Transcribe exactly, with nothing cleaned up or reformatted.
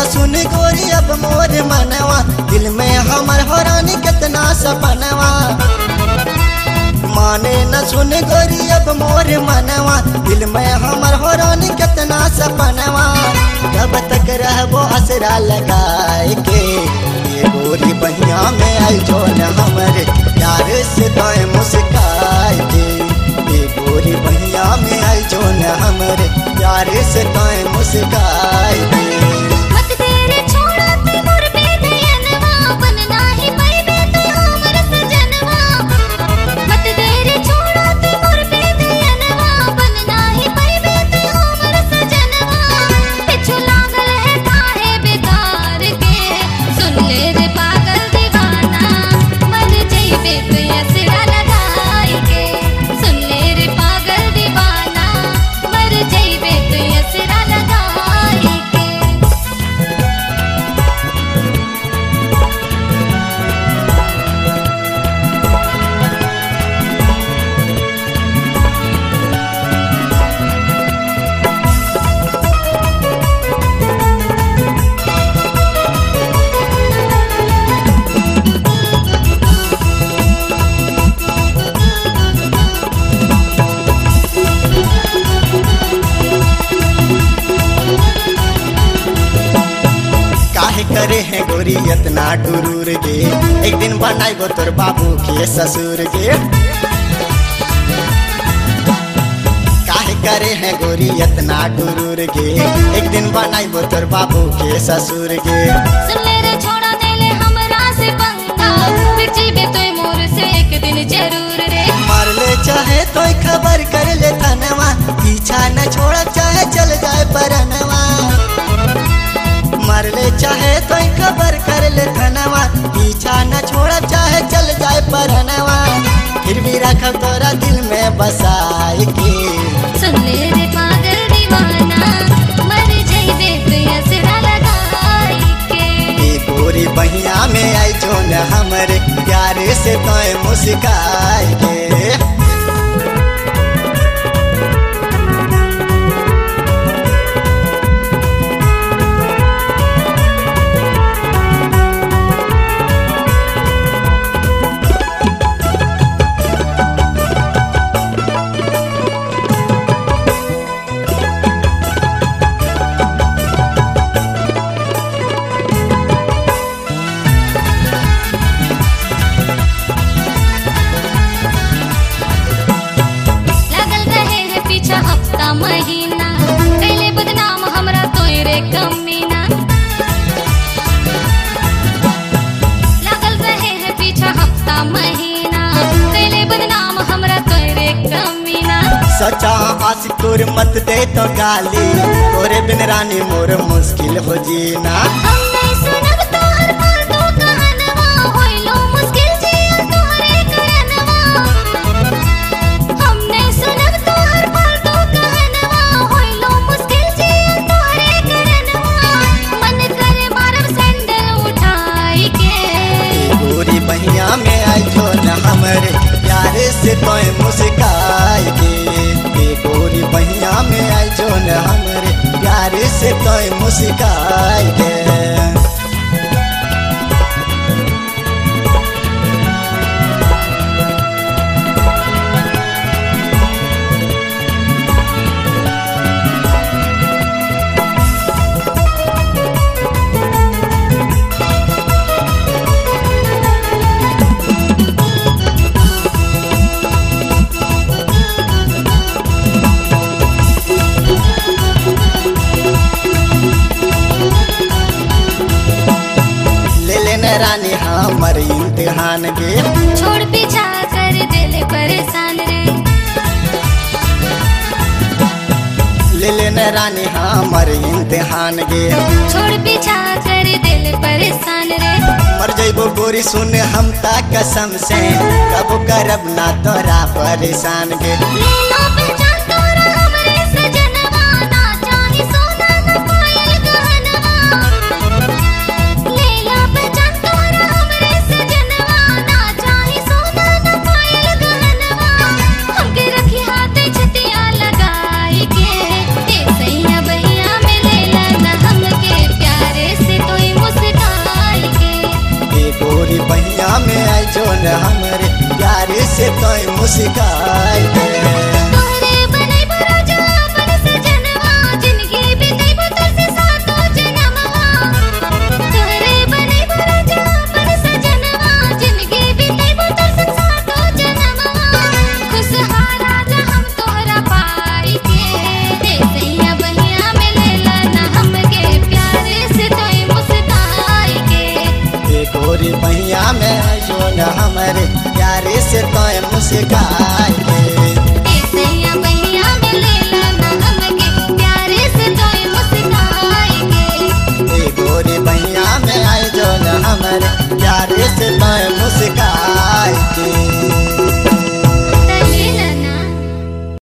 सुन गोरी अब मोर मनवा, दिल में हमर हो रानी कितना सपनवा। माने न सुन गोरी अब मोर मनवा, दिल में हमर हो रानी कितना सपनवा। कब तक रहबो असरा लगाए के, ये गोरी बहिया में आई जो न हमरे प्यार से तोय मुस्काए के। ये गोरी बहिया में आई जो न हमरे प्यार से तोय मुस्काए के। मत तेरे छोड़ा ते मोर बेदयनवा, बनना ही पैबे ते हमर सजनवा। मत तेरे छोड़ा ते मोर बेदयनवा, बनना ही पैबे ते हमर सजनवा। पिछु लागल है काहे बेकार के, सुन ले रे पागल दीवाना, मर जइबे तू असरा लगाई के। सुन ले रे पागल दीवाना, मर जइबे तू असरा लगाई के। काहे करे है गोरी इतना टुरूर गे, एक दिन बनाइबो तोर बाबू के ससुर गे। काहे करे है गोरी इतना टुरूर गे, एक दिन बनाइबो तोर बाबू के ससुर गे। सुन ले रे छोड़ा देले हमरा से पंगा, फिर जीबे तोय मोर से एक दिन जरूर रे। मार ले चाहे तो खबर कर ले तनवा, पीछा न छोड़ा चाहे चल जाए परनवा। मार ले चाहे तो खबर कर ले तनवा, पीछा न छोड़ा चाहे चल जाए परनवा। फिर भी रखब तोरा दिल में बसाए के। सुन ले रे पागल दीवाना, मर जइबे तू असरा लगाई के। ये गोरी बहिया में आई जो न हमरे प्यार से तोय मुस्काए के। लागल रहे है पीछा हफ्ता महीना, कैले बदनाम हमरा तोय रे कमीना। लागल रहे है पीछा हफ्ता महीना, कैले बदनाम हमरा तोय रे कमीना। सचा आशिक तोर मत दे तो गाली, तोरे बिन रानी मोर मुश्किल हो जीना। हम नहीं सुनब तोहर फालतू कहनवा, होइलो मुश्किल जियल तोहरे कहनवा। हम नहीं सुनब तोहर फालतू कहनवा, होइलो मुश्किल जियल तोहरे कहनवा। मन करे मारब सैंडल उठाई के। गोरी बहिया में आई जो न हमरे प्यार से तोय मुस्काए के। ये गोरी बहिया में आई जो न हमरे प्यार से तोय मुस्काए के। ले लेने रानी हमर इम्तिहान गे। छोड़ पीछा कर दिल परेशान रे। ले लेने रानी हमर इम्तिहान गे। छोड़ पीछा कर दिल परेशान रे। मर जइबो गोरी सुन हम ता कसम से, कबो करब ना तोरा परेशान गे। ले लो पहचान तोरा हमरे सजनवा, ना चाही सोना ना पायल गहनवा। ले लो पहचान तोरा हमरे सजनवा, ना चाही सोना ना पायल गहनवा। हमके रखी हाथे छतिया लगाई के, ए सैया बहिया में ले ला ना हमके प्यारे से। मुस्काई के। तोहरे बनैबो राजा अपन सजनवा, जिंदगी बितैबो तोर से सातो जनमवा। तोहरे बनैबो राजा अपन सजनवा, जिंदगी बितैबो तोर से सातो जनमवा। खुशहाल राजा हम तोहरा पाई के, ऐसैया बहिया में लेला ना हमके, प्यार से तोय मुस्काई के। ए गोरी बहिया में जो न हमरे प्यारे से तोय मुस्काई के। ऐसैया बहिया में लेला ना हमके, प्यार से तोय मुस्काई के। ए गोरी बहिया में आई जो न हमरे प्यारे से तोय